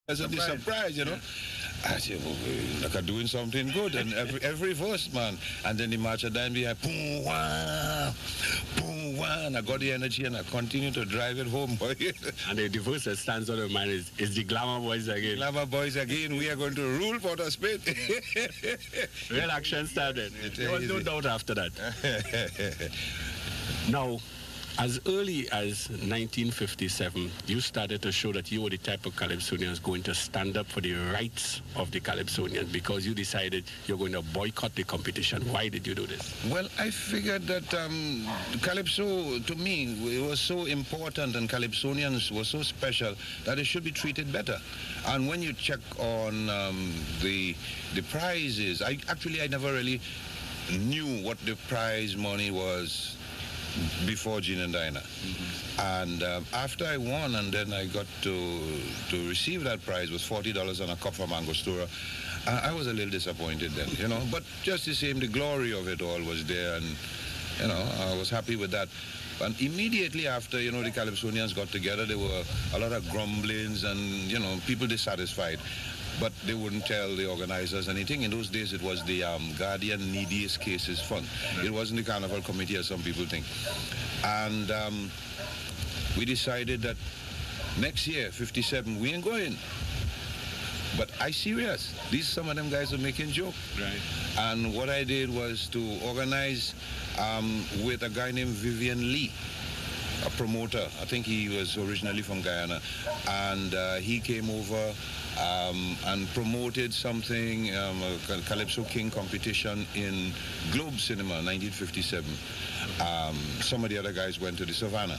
pleasantly surprised, you know. I said, well, we like are doing something good, and every verse, man. And then the march at we had boom, wah, boom, wah, and I got the energy, and I continued to drive it home, boy. And the verse that stands on the mind is the Glamour Boys again. Glamour Boys again. We are going to rule Port of Spain. Real action started. There was no doubt after that. Now, as early as 1957, you started to show that you were the type of Calypsonians going to stand up for the rights of the Calypsonians because you decided you're going to boycott the competition. Why did you do this? Well, I figured that Calypso, to me, it was so important and Calypsonians were so special that it should be treated better. And when you check on the prizes, I never really knew what the prize money was before Gene and Dinah. And after I won, and then I got to receive that prize, was $40 and a cup from Angostura. I was a little disappointed then, you know, but just the same, the glory of it all was there, and, you know, I was happy with that. And immediately after, you know, the Calypsonians got together, there were a lot of grumblings and, you know, people dissatisfied. But they wouldn't tell the organizers anything. In those days, it was the Guardian Neediest Cases Fund. Right. It wasn't the Carnival Committee, as some people think. And we decided that next year, 57, we ain't going. But I serious. These some of them guys are making joke. Right. And what I did was to organize with a guy named Vivian Lee, a promoter. I think he was originally from Guyana. And he came over and promoted something, a Calypso King competition in Globe Cinema, 1957. Some of the other guys went to the Savannah.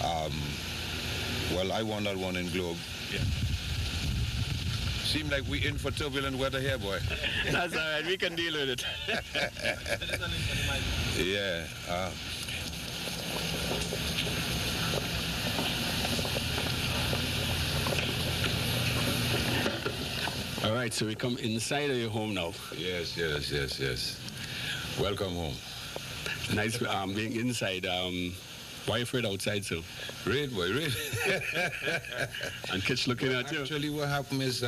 Well, I won that one in Globe. Yeah. Seemed like we in for turbulent weather here, boy. That's all right. We can deal with it. Yeah. All right, so we come inside of your home now. Yes. Welcome home. Nice being inside. Why are you afraid outside, so? Raid, boy, raid. And kids looking at you. Actually, what happened is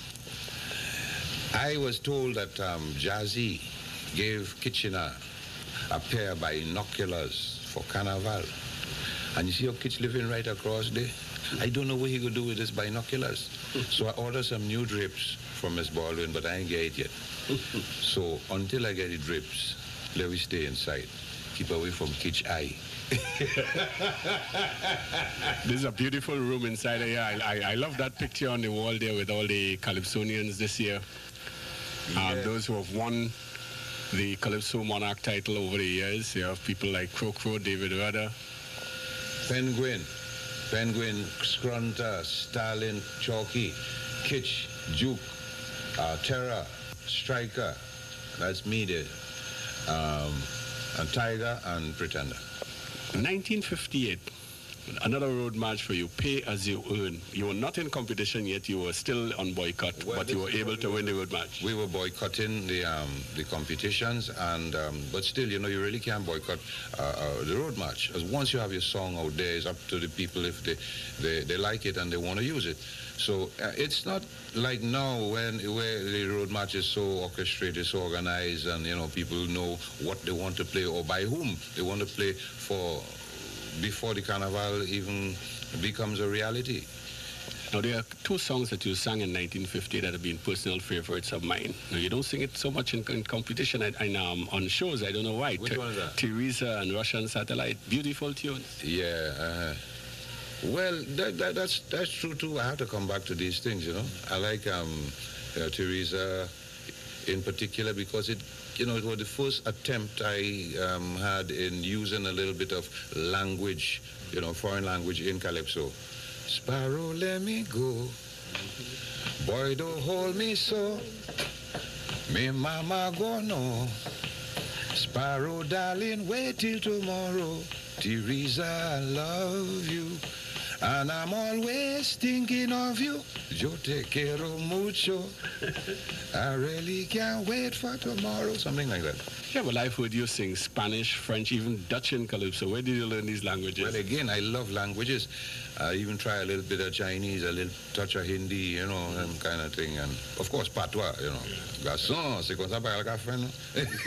I was told that Jazzy gave Kitchener a pair of binoculars for Carnival. And you see your kids living right across there? I don't know what he could do with his binoculars. So I ordered some new drips from Miss Baldwin, but I ain't get it yet. So until I get the drips, let me stay inside. Keep away from Kitch Eye. This is a beautiful room inside here. I love that picture on the wall there with all the Calypsonians this year. Yeah. Those who have won the Calypso Monarch title over the years. You have people like Crow, David Rudder. Penguin, Scrunter, Stalin, Chalky, Kitch, Juke, Terra, Striker. That's me there. And Tiger and Pretender. 1958, another road march for you, Pay As You Earn. You were not in competition yet, you were still on boycott, but you were able to win the road march. We were boycotting the competitions, and but still, you know, you really can't boycott the road march. As once you have your song out there, it's up to the people if they like it and they want to use it. So it's not like now where the road march is so orchestrated, so organized, and you know people know what they want to play or by whom they want to play for before the Carnival even becomes a reality. Now there are two songs that you sang in 1950 that have been personal favorites of mine. Now you don't sing it so much in competition and on shows. I don't know why. Which one is that? Teresa and Russian Satellite. Beautiful tunes. Yeah. Well, that's true too. I have to come back to these things, you know. I like Teresa in particular because it was the first attempt I had in using a little bit of language, you know, foreign language in Calypso. Sparrow, let me go. Boy, don't hold me so. Me mama go no. Sparrow, darling, wait till tomorrow. Teresa, I love you. And I'm always thinking of you. Yo te quiero mucho. I really can't wait for tomorrow. Something like that. Yeah, well, I've heard you sing Spanish, French, even Dutch and Calypso. Where did you learn these languages? Well, again, I love languages. I even try a little bit of Chinese, a little touch of Hindi, you know, that kind of thing. And, of course, patois, you know. Garçon, c'est comme ça par le café, no?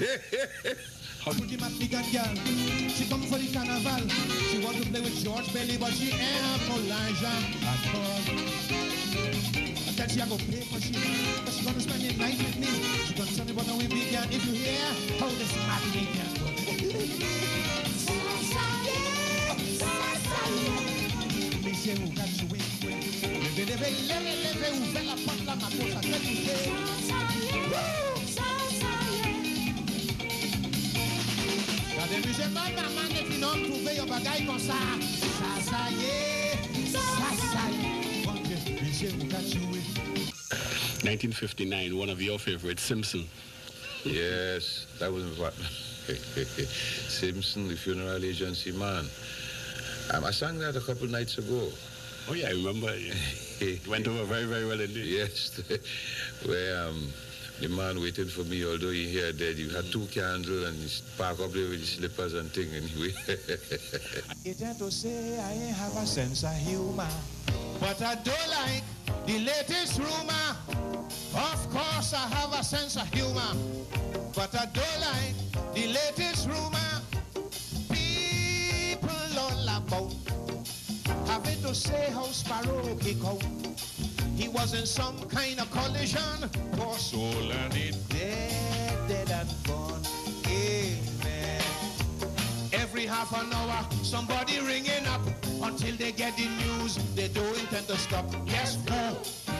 She come for the carnival. She want to play with George Bailey, but she ain't have no Elijah at all. I tell she I go pay for she, but she gonna spend the night with me. She gonna tell me what we began. If you hear how this matinee can go. Me say who got you in. Leve, ouvre la porte là, ma cosa, tell you say. Des musulmans, maman, et puis non, trouver yon bagay comme ça. Ça y est. Bon Dieu, monsieur, vous gâchez. 1959, one of your favorites, Simpson. Yes, that was what. Simpson, the funeral agency man. I sang that a couple nights ago. Oh yeah, I remember. It went over very, very well indeed. Yes, where the man waiting for me, although he here dead, you had 2 candles and he parked up there with his slippers and thing anyway. It ain't to say I ain't have a sense of humor, but I don't like the latest rumor. Of course I have a sense of humor, but I don't like the latest rumor. People all about having to say how Sparrow kick out. He was in some kind of collision, poor soul, and he dead and gone. Amen. Every half an hour, somebody ringing up until they get the news. They don't intend to stop. Yes, who?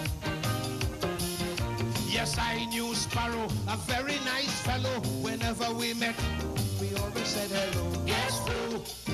Yes, I knew Sparrow, a very nice fellow. Whenever we met, we always said hello. Yes, who?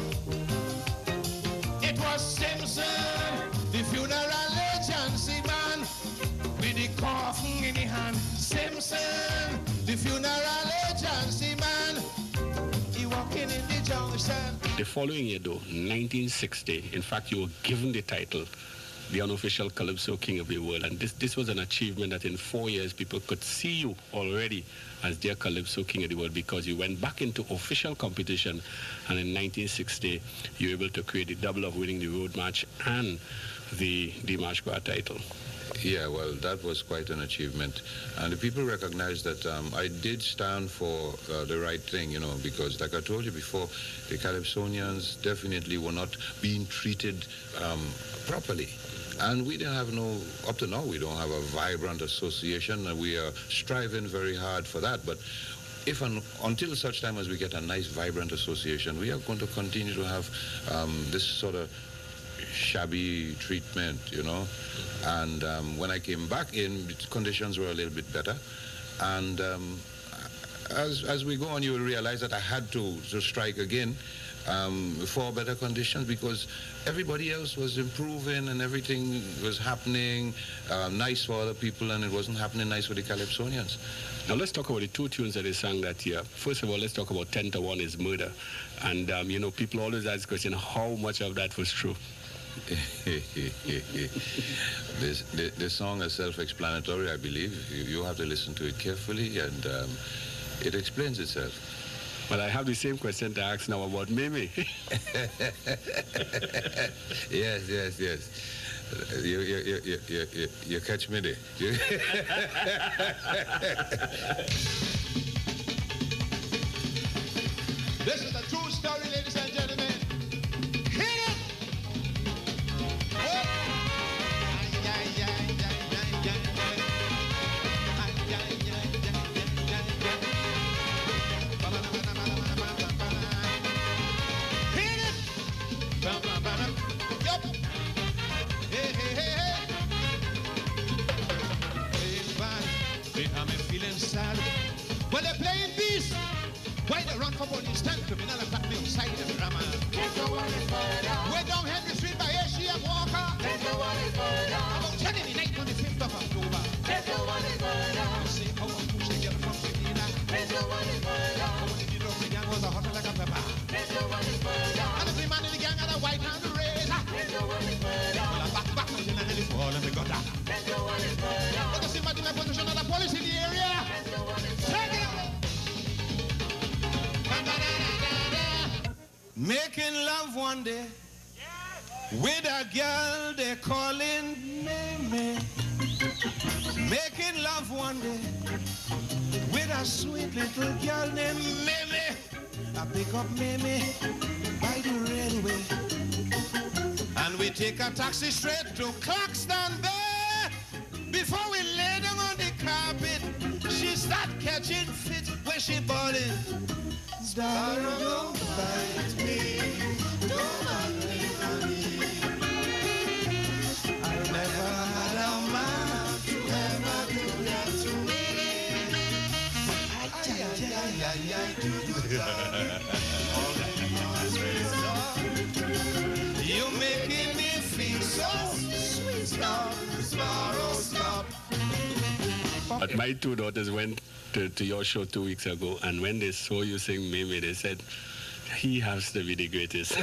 It was Simpson, the funeral agency man, with the coffin in the hand. Simpson, the funeral agency man, he walking in the junction. The following year, though, 1960, in fact, you were given the title, the unofficial Calypso King of the World. And this was an achievement that in 4 years, people could see you already as their Calypso King of the World, because you went back into official competition. And in 1960, you were able to create the double of winning the Road March and the March Gras title. Yeah, well, that was quite an achievement. And the people recognized that I did stand for the right thing, you know, because like I told you before, the Calypsonians definitely were not being treated properly. And we didn't have up to now, we don't have a vibrant association, and we are striving very hard for that. But until such time as we get a nice, vibrant association, we are going to continue to have this sort of shabby treatment, you know. And when I came back in, conditions were a little bit better. And as we go on, you will realize that I had to strike again for better conditions, because everybody else was improving and everything was happening nice for other people, and it wasn't happening nice for the Calypsonians. Now let's talk about the 2 tunes that they sang that year. First of all, let's talk about 10 to 1 is Murder. And, you know, people always ask the question, how much of that was true? The song is self-explanatory, I believe. You have to listen to it carefully, and it explains itself. Well, I have the same question to ask now about Mimi. Yes. You catch me there. This is a true story, ladies and gentlemen. Hit it! Sad. Well, they're playing peace. Why they run for police? Stand criminal attack me outside the drama. We're down Henry Street by Asia Walker. About 10 in the night on the 5th of October. See how I push the girl from Selena. How the drug the gang was a hot like a pepper. And every man in the gang had a white hand to raise. police in the area. Take it up. Making love one day with a girl they calling Mimi. Making love one day with a sweet little girl named Mimi. I pick up Mimi by the railway, and we take a taxi straight to Claxton Bay. Before we lay down on the carpet, she start catching fit when she bawling. Darling, don't fight me, don't leave me. I never had a man to ever do that to me. You making me feel so sweet. Stop, stop. But my two daughters went to your show 2 weeks ago, and when they saw you sing Mimi, they said, he has to be the greatest.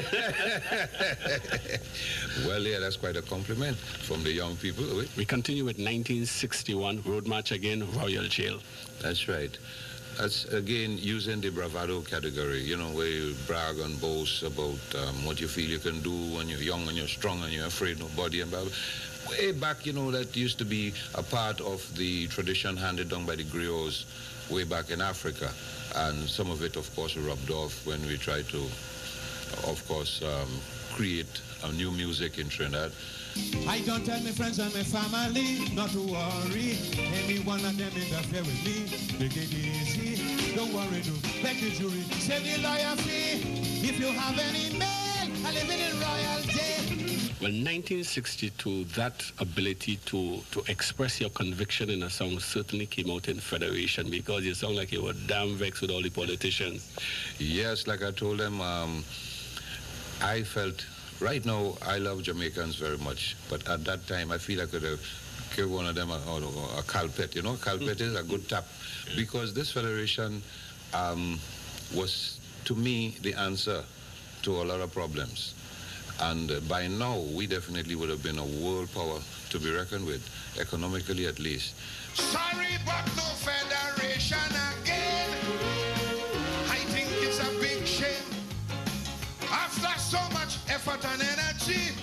Well, yeah, that's quite a compliment from the young people. We continue with 1961, Road March again, Royal Jail. That's right. That's, again, using the bravado category, you know, where you brag and boast about what you feel you can do when you're young and you're strong and you're afraid of nobody and blah, blah. Way back, you know, that used to be a part of the tradition handed down by the griots way back in Africa. And some of it, of course, rubbed off when we tried to, of course, create a new music in Trinidad. I don't tell my friends and my family not to worry. Any one of them interfere with me, take it easy. Don't worry, do beg the jury, save the lawyer fee. If you have any mail, I live in Royal Jail. Well, 1962, that ability to express your conviction in a song certainly came out in Federation, because you sound like you were damn vexed with all the politicians. Yes, like I told them, I felt, right now, I love Jamaicans very much, but at that time, I feel I could have given one of them a calpet, you know? Calpet is a good tap, because this Federation was, to me, the answer to a lot of problems. And by now, we definitely would have been a world power to be reckoned with, economically at least. Sorry, but no Federation again. I think it's a big shame. After so much effort and energy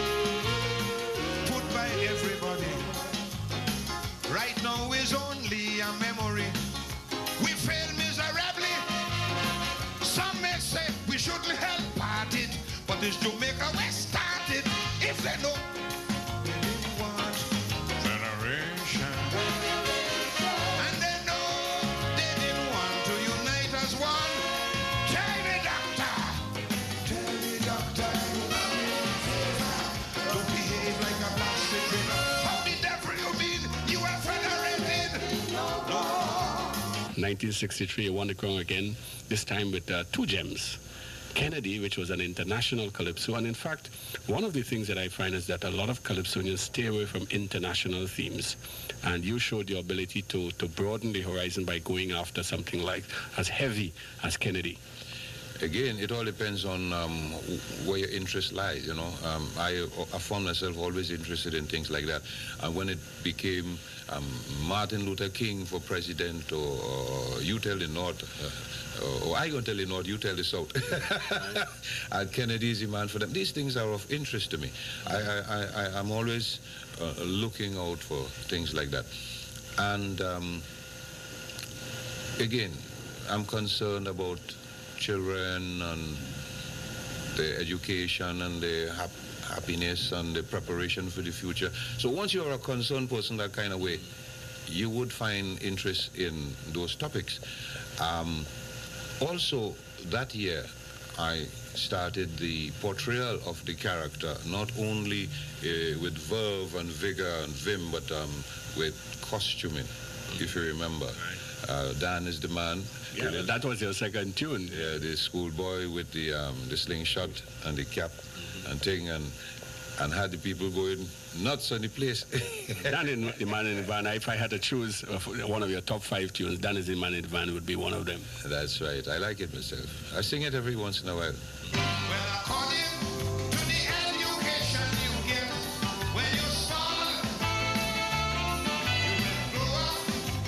put by everybody, right now is only a memory. We failed miserably. Some may say we shouldn't help part it, but this Jamaica we started. If they know they didn't want Federation, and they know they didn't want to unite as one. Tell the doctor, don't behave like a bastard winner. How the devil you mean you are federated? No. 1963, you won the crown again, this time with two gems. Kennedy, which was an international calypso, and in fact, one of the things that I find is that a lot of calypsonians stay away from international themes, and you showed your ability to broaden the horizon by going after something like as heavy as Kennedy. Again, it all depends on where your interest lies, you know. I found myself always interested in things like that. And when it became Martin Luther King for president, or you tell the North, or I gonna tell the North, you tell the South. And Kennedy's the man for them. These things are of interest to me. I'm always looking out for things like that. And again, I'm concerned about children and the education and the happiness and the preparation for the future. So once you're a concerned person that kind of way, you would find interest in those topics. Also, that year, I started the portrayal of the character, not only with verve and vigor and vim, but with costuming, if you remember. Dan is the man. Yeah, that was your second tune. Yeah, the schoolboy with the slingshot and the cap and thing, and had the people going nuts on the place. Dan is the Man in the Van. If I had to choose one of your top 5 tunes, Dan is the Man in the Van would be one of them. That's right. I like it myself. I sing it every once in a while. Well, according to the education you get when you're small, you will grow up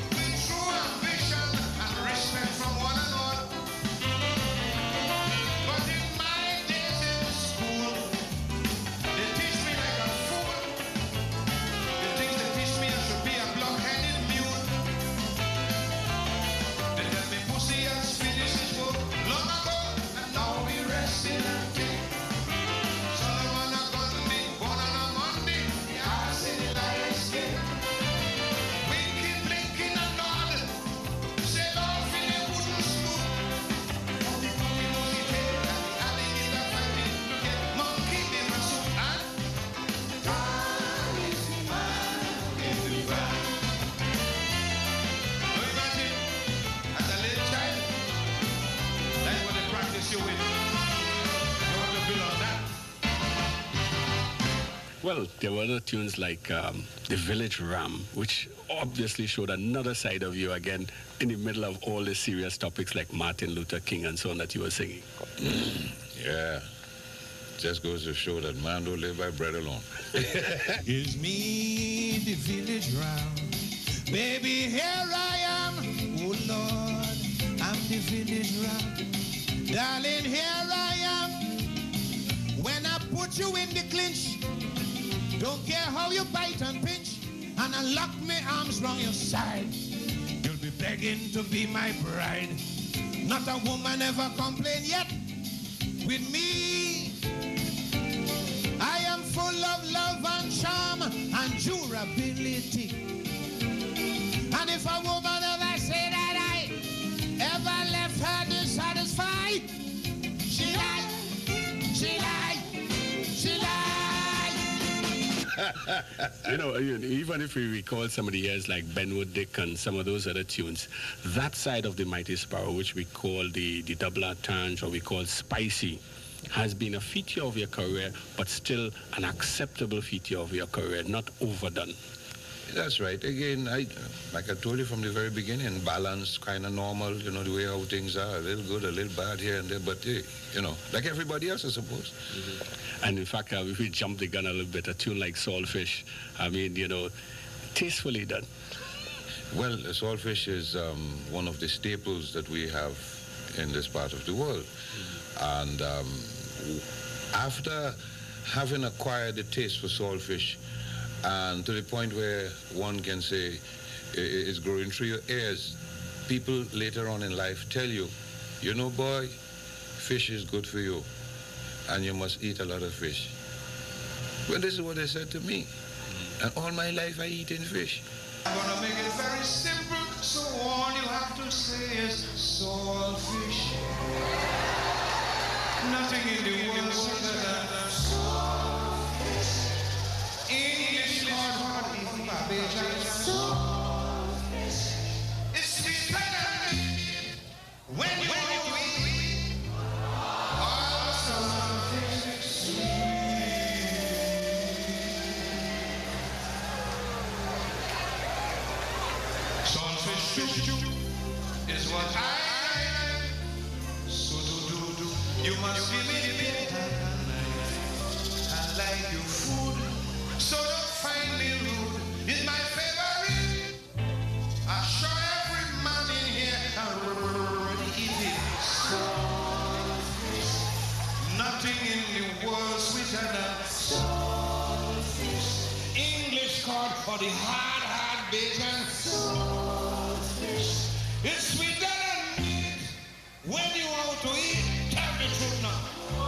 Well, there were other tunes like The Village Ram, which obviously showed another side of you again in the middle of all the serious topics like Martin Luther King and so on that you were singing. Yeah. Just goes to show that man don't live by bread alone. It's me, the village ram. Baby, here I am. Oh, Lord, I'm the village ram. Darling, here I am. When I put you in the clinch, don't care how you bite and pinch, and I lock my arms round your side. You'll be begging to be my bride. Not a woman ever complained yet. With me, I am full of love and charm and durability. And if a woman ever say that I ever left her dissatisfied, she lied, she lied, she lied. You know, even if we recall some of the years like Benwood Dick and some of those other tunes, that side of the Mighty Sparrow, which we call the double entendre, or we call spicy, has been a feature of your career, but still an acceptable feature of your career, not overdone. That's right. Again, like I told you from the very beginning, balance, kind of normal, you know, the way how things are, a little good, a little bad here and there, but, you know, like everybody else, I suppose. Mm-hmm. And in fact, if we jump the gun a little bit, a tune like Saltfish, I mean, you know, tastefully done. Well, Saltfish is one of the staples that we have in this part of the world. Mm-hmm. And after having acquired the taste for saltfish, and to the point where one can say it's growing through your ears, people later on in life tell you, you know, boy, fish is good for you, and you must eat a lot of fish. Well, this is what they said to me. And all my life I eat in fish. I'm gonna make it very simple, so all you have to say is saltfish. Nothing in the world sweeter than saltfish. English hard, even my baby. Saltfish. It's sweeter than it when you eat. Oh, saltfish is sweet. Saltfish is what I like. So do. You must give me the bit I like your food. So don't find me rude. It's my favorite. I show every man in here can already eat it. Saltfish. Nothing in the world sweeter than saltfish. English called for the hard bacon. Saltfish. It's sweeter than meat. When you want to eat, tell the truth now.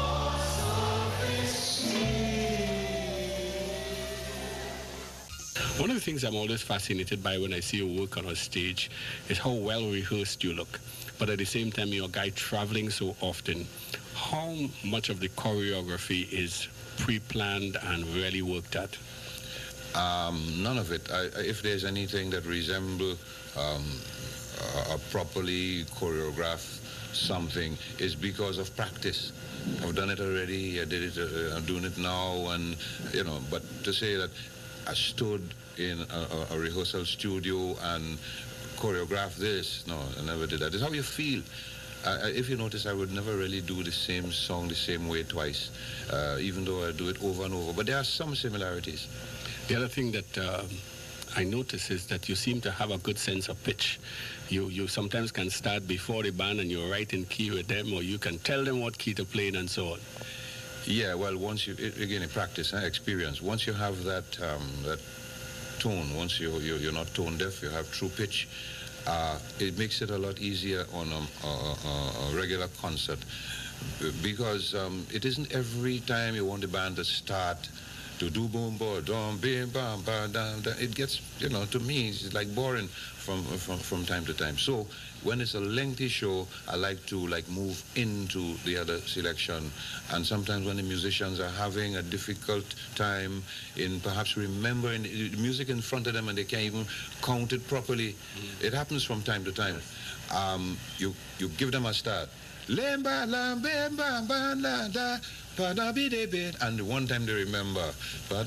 One of the things I'm always fascinated by when I see you work on a stage is how well rehearsed you look. But at the same time, you're a guy traveling so often. How much of the choreography is pre-planned and really worked at? None of it. If there's anything that resembles a properly choreographed something, is because of practice. I've done it already, I did it, I'm doing it now, and, you know, but to say that I stood in a rehearsal studio and choreographed this, no, I never did that. It's how you feel. If you notice, I would never really do the same song the same way twice, even though I do it over and over, but there are some similarities. The other thing that I notice is that you seem to have a good sense of pitch. You sometimes can start before the band and you're right in key with them, or you can tell them what key to play and so on. Yeah, well, once you, again, in practice, experience, once you have that tone, once you're not tone deaf, you have true pitch, it makes it a lot easier on a regular concert, because it isn't every time you want the band to start to do boom, boom, dum, bim, bam, bam, dam. It gets, you know, to me, it's like boring from time to time. So when it's a lengthy show, I like to move into the other selection. And sometimes when the musicians are having a difficult time in perhaps remembering the music in front of them and they can't even count it properly, it happens from time to time. You give them a start. Lemba lambemba banda. And one time they remember. But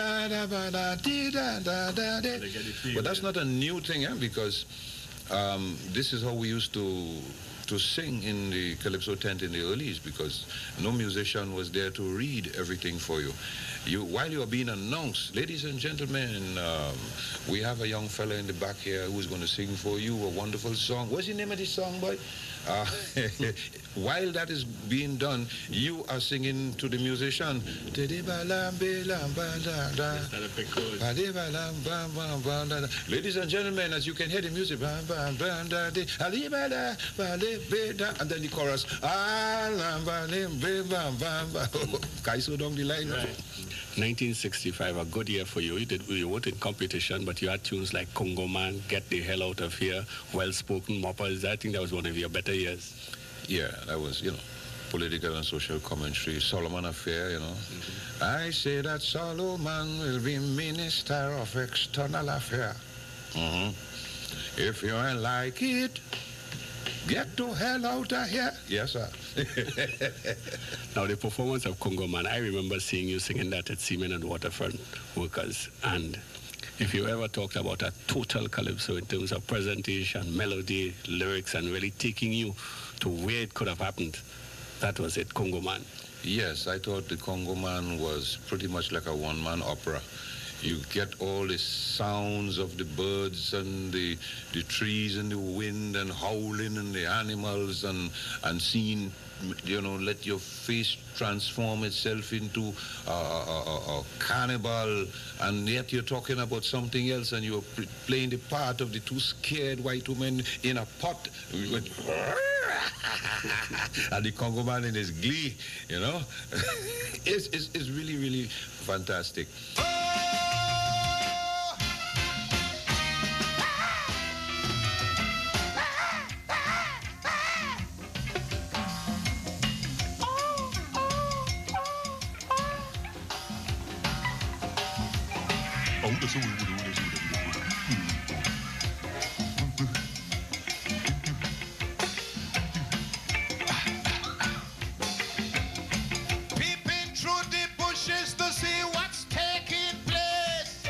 that's not a new thing, because this is how we used to sing in the Calypso tent in the early days, because no musician was there to read everything for you. While you are being announced, ladies and gentlemen, we have a young fella in the back here who's going to sing for you a wonderful song. What's the name of this song, boy? While that is being done, you are singing to the musician. Ladies and gentlemen, as you can hear the music, and then the chorus. Kaiso down the line. Right. 1965, a good year for you. You weren't in competition, but you had tunes like Congo Man, Get the Hell Out of Here, Well Spoken, Moppers. I think that was one of your better years. Yeah, that was, political and social commentary, Solomon Affair, I say that Solomon will be Minister of External Affairs. If you ain't like it, get the hell out of here. Yes, sir. Now, the performance of Congo Man, I remember seeing you singing that at Seamen and Waterfront Workers. And if you ever talked about a total calypso in terms of presentation, melody, lyrics, and really taking you to where it could have happened, that was it, Congo Man. Yes, I thought the Congo Man was pretty much like a one-man opera. You get all the sounds of the birds and the trees and the wind and howling and the animals and seeing, let your face transform itself into a carnival, and yet you're talking about something else, and you're playing the part of the two scared white women in a pot. And the Congo Man in his glee, it's really, really fantastic. Peeping through the bushes to see what's taking place.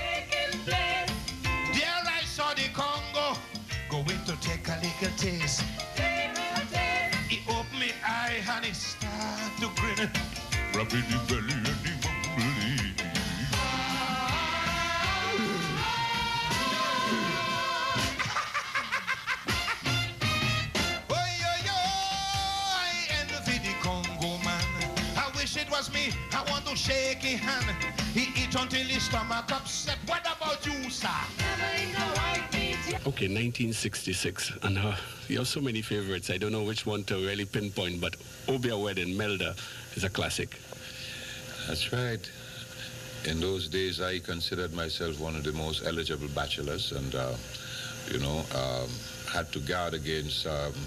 There I saw the Congo going to take a little taste. He opened my eye and he started to grin. Rubbing the belly and the mumbly. It was me, I want to shake his hand. He eat until his stomach upset. What about you, sir? Okay, 1966, and you have so many favorites. I don't know which one to really pinpoint, but Obia Wedding, Melda, is a classic. That's right. In those days, I considered myself one of the most eligible bachelors, and had to guard against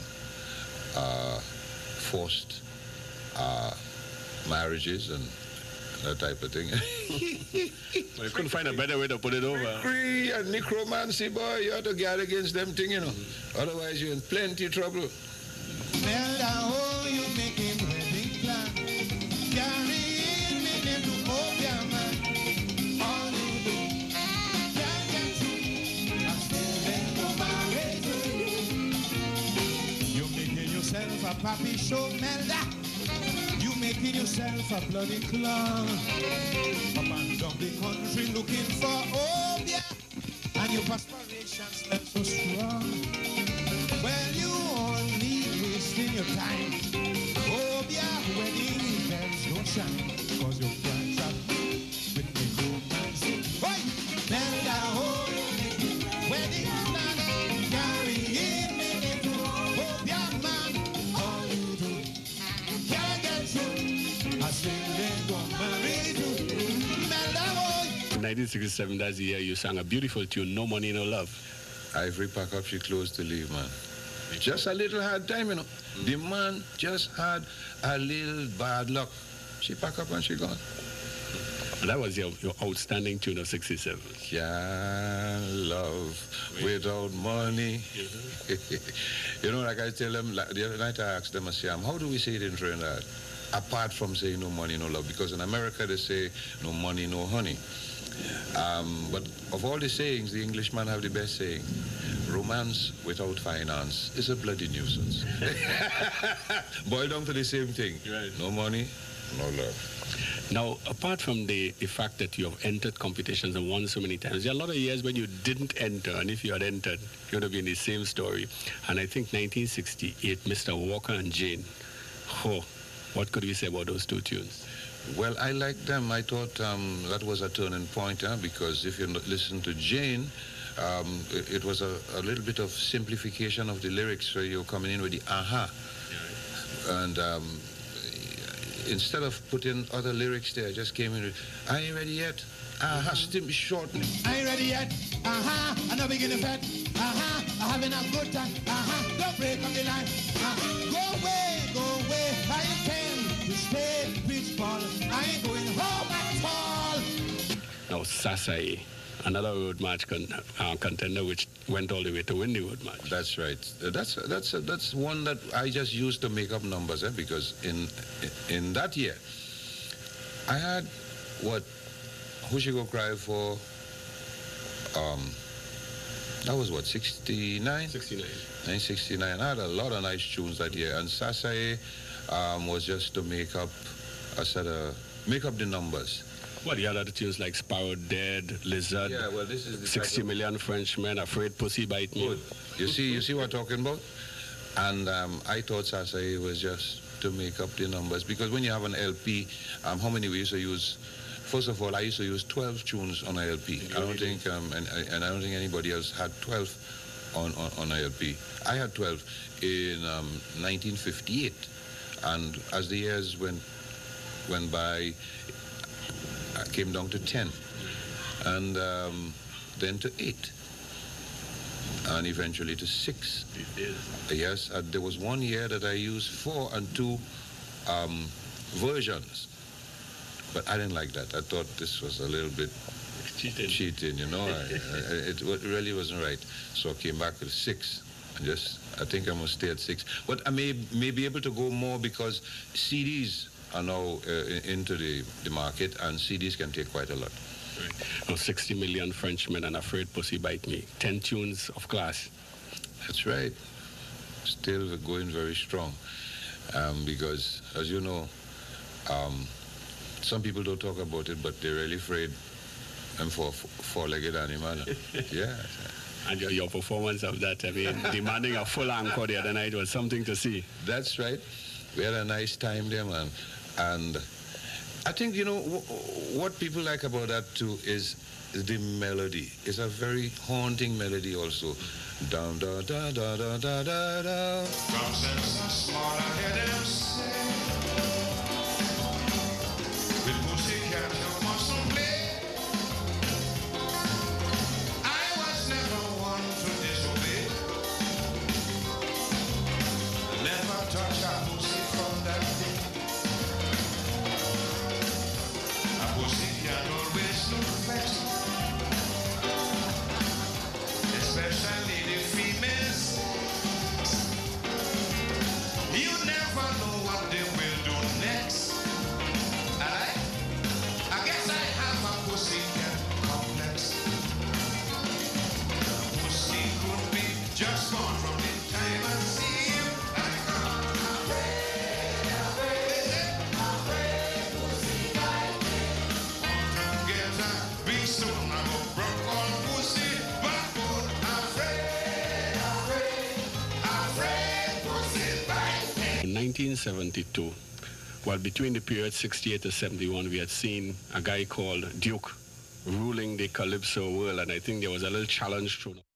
forced marriages and that type of thing. Well, you couldn't find a better way to put it over. Trickery and necromancy, boy, you have to guard against them things, Otherwise, you're in plenty of trouble. Melda, oh, you make him wedding plan. Carry in me to Obia man. All you do, can't get through. I'm still in the you're making yourself a papi show, Melda. Making yourself a bloody clown. Up and down the country looking for Obia, and your perspiration smells so strong. Well, you only wasting your time. Obia wedding bells don't shine, cause your friends are with the romance. Hey! Melda, oh, wedding plan, carry in me to Obia man. All you do, can't get through. 1967, that's the year you sang a beautiful tune, No Money, No Love. Ivory pack up, she closed to leave, man. Just a little hard time, The man just had a little bad luck. She pack up and she gone. And that was your outstanding tune of 67. Can't love without money. You know, like I tell them, like the other night I asked them, I say, how do we say it in Trinidad? Apart from saying no money, no love. Because in America they say no money, no honey. But of all the sayings, the Englishman have the best saying. Romance without finance is a bloody nuisance. Boil down to the same thing. Right. No money, no love. Now, apart from the fact that you have entered competitions and won so many times, there are a lot of years when you didn't enter, and if you had entered, you would have been the same story. And I think 1968, Mr. Walker and Jane. Oh, what could we say about those two tunes? Well, I liked them. I thought that was a turning point, because if you listen to Jane, it was a little bit of simplification of the lyrics, so you're coming in with the aha. And instead of putting other lyrics there, I just came in with, I ain't ready yet. Aha, still shortly. I ain't ready yet. Aha, I'm not beginning fat. Aha, I'm having a good time. Aha, don't break up the line. Go away, go away. I intend to stay with Paul. I ain't going home at all. Now, Sasai, another road march contender which went all the way to win the road march. That's right. That's one that I just used to make up numbers, because in that year, I had what Who Should Go Cry For? That was what, 69? 69. 1969. I had a lot of nice tunes that year, and Sasai was just to make up the numbers. What, the other tunes like Sparrow Dead, Lizard, Yeah, well, this is the 60 Million Frenchmen, Afraid Pussy Bite Me. Good. You see what I'm talking about? And I thought Sasai was just to make up the numbers, because when you have an LP, how many we used to use? First of all, I used to use 12 tunes on a LP. I don't think, and I don't think anybody else had 12 on a LP. I had 12 in 1958, and as the years went by, I came down to 10, and then to 8, and eventually to 6. Yes, there was one year that I used 4 and 2 versions, but I didn't like that. I thought this was a little bit cheating, you know. It really wasn't right. So I came back to 6, and I think I must stay at 6. But I may be able to go more, because CDs are now into the market, and CDs can take quite a lot. Right. Now, 60 Million Frenchmen and Afraid Pussy Bite Me. 10 tunes of class. That's right. Still going very strong. Because, as you know, some people don't talk about it, but they're really afraid for four-legged animal. Yeah. And your performance of that, I mean, demanding a full encore the other night was something to see. That's right. We had a nice time there, man. And I think, you know, what people like about that too is the melody. It's a very haunting melody also. Down, da, da, da, da, da, da, da. From sense of small, I hear them say, with pussycat, you mustn't play. I was never one to disobey. Never touch a pussy from that day. A pussycat always look fresh, especially the females. You never know what they will do next. I guess I have a pussycat complex. Pussy could be just gone from the time I see you. Get a big stone, I go broke on pussy, backbone, afraid, pussy bite me. In 1972, well, between the period 68 to 71, we had seen a guy called Duke ruling the Calypso world, and I think there was a little challenge thrown